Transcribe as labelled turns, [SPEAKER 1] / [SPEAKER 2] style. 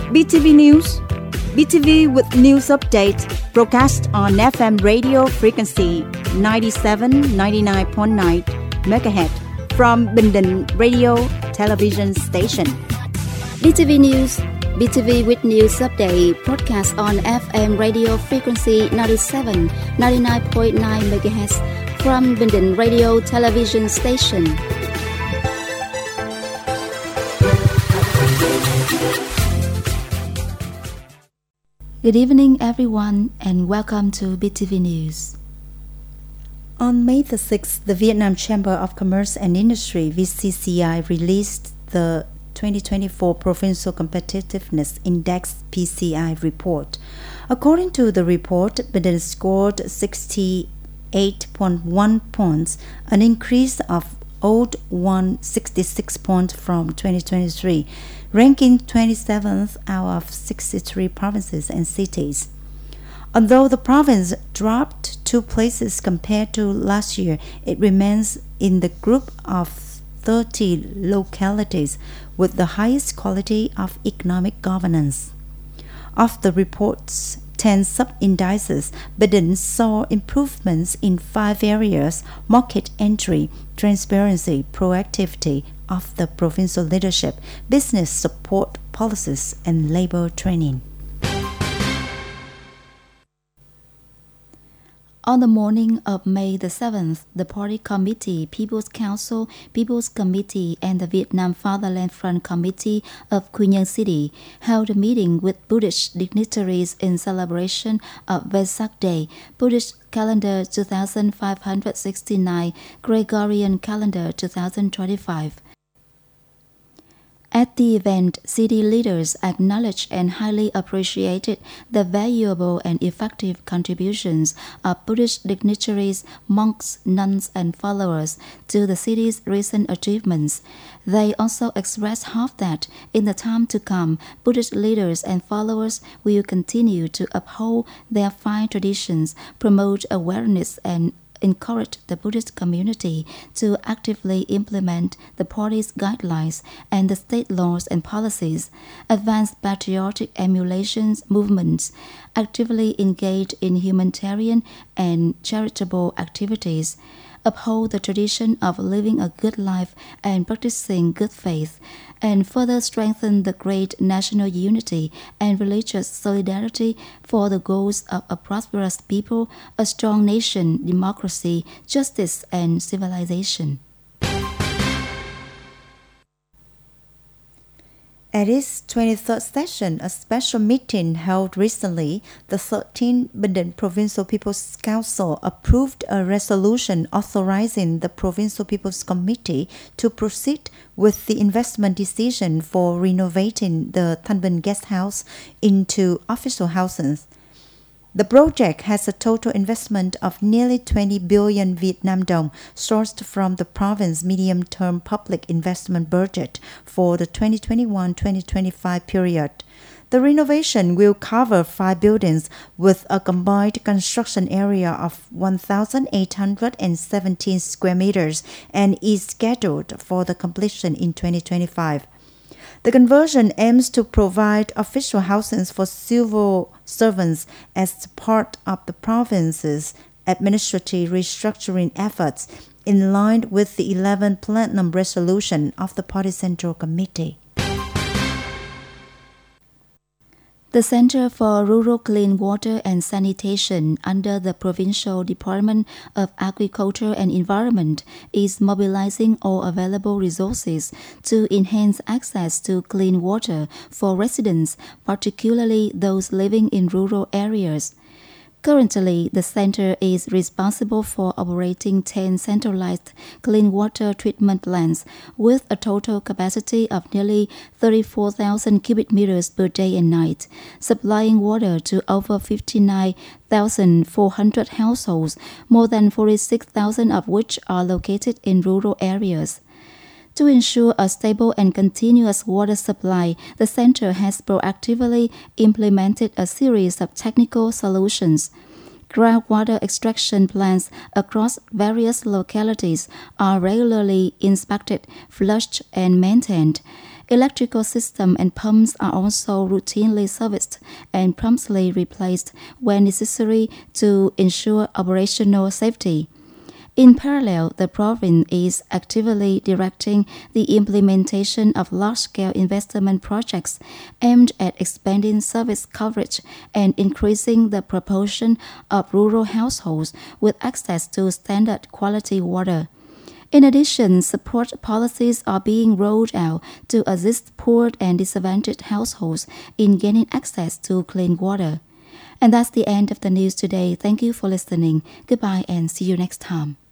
[SPEAKER 1] BTV News. BTV with news update broadcast on FM radio frequency 97-99.9 MHz from Bình Định Radio Television Station.
[SPEAKER 2] BTV News. BTV with news update broadcast on FM radio frequency 97-99.9 MHz from Bình Định Radio Television Station. Good evening, everyone, and welcome to BTV News.
[SPEAKER 1] On May the 6th, the Vietnam Chamber of Commerce and Industry (VCCI) released the 2024 Provincial Competitiveness Index (PCI) report. According to the report, Bình Định scored 68.1 points, an increase of 166 points from 2023, ranking 27th out of 63 provinces and cities. Although the province dropped 2 places compared to last year, it remains in the group of 30 localities with the highest quality of economic governance. Of the report's 10 sub-indices, Bình Định saw improvements in 5 areas: market entry, transparency, proactivity of the provincial leadership, business support policies, and labor training.
[SPEAKER 2] On the morning of May the 7th, the Party Committee, People's Council, People's Committee, and the Vietnam Fatherland Front Committee of Quy Nhơn City held a meeting with Buddhist dignitaries in celebration of Vesak Day, Buddhist Calendar 2569, Gregorian Calendar 2025. At the event, city leaders acknowledged and highly appreciated the valuable and effective contributions of Buddhist dignitaries, monks, nuns, and followers to the city's recent achievements. They also expressed hope that, in the time to come, Buddhist leaders and followers will continue to uphold their fine traditions, promote awareness, and encourage the Buddhist community to actively implement the party's guidelines and the state laws and policies, advance patriotic emulations movements, actively engage in humanitarian and charitable activities, uphold the tradition of living a good life and practicing good faith, and further strengthen the great national unity and religious solidarity for the goals of a prosperous people, a strong nation, democracy, justice, and civilization.
[SPEAKER 1] At its 23rd session, a special meeting held recently, the 13th Bình Định Provincial People's Council approved a resolution authorizing the Provincial People's Committee to proceed with the investment decision for renovating the Thanh Bình Guest House into official houses. The project has a total investment of nearly 20 billion Vietnam dong sourced from the province's medium-term public investment budget for the 2021-2025 period. The renovation will cover 5 buildings with a combined construction area of 1,817 square meters and is scheduled for the completion in 2025. The conversion aims to provide official housing for civil servants as part of the province's administrative restructuring efforts in line with the 11th Platinum Resolution of the Party Central Committee.
[SPEAKER 2] The Center for Rural Clean Water and Sanitation under the Provincial Department of Agriculture and Environment is mobilizing all available resources to enhance access to clean water for residents, particularly those living in rural areas. Currently, the center is responsible for operating 10 centralized clean water treatment plants with a total capacity of nearly 34,000 cubic meters per day and night, supplying water to over 59,400 households, more than 46,000 of which are located in rural areas. To ensure a stable and continuous water supply, the center has proactively implemented a series of technical solutions. Groundwater extraction plants across various localities are regularly inspected, flushed, and maintained. Electrical systems and pumps are also routinely serviced and promptly replaced when necessary to ensure operational safety. In parallel, the province is actively directing the implementation of large-scale investment projects aimed at expanding service coverage and increasing the proportion of rural households with access to standard quality water. In addition, support policies are being rolled out to assist poor and disadvantaged households in gaining access to clean water. And that's the end of the news today. Thank you for listening. Goodbye and see you next time.